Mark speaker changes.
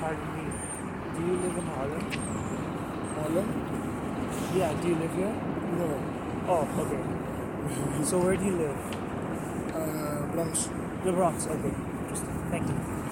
Speaker 1: pardon me. Do you live in Harlem?
Speaker 2: Harlem?
Speaker 1: Yeah, do you live here?
Speaker 2: No.
Speaker 1: Oh, okay. So where do you live?
Speaker 2: Bronx.
Speaker 1: The Bronx, okay. Interesting. Thank you.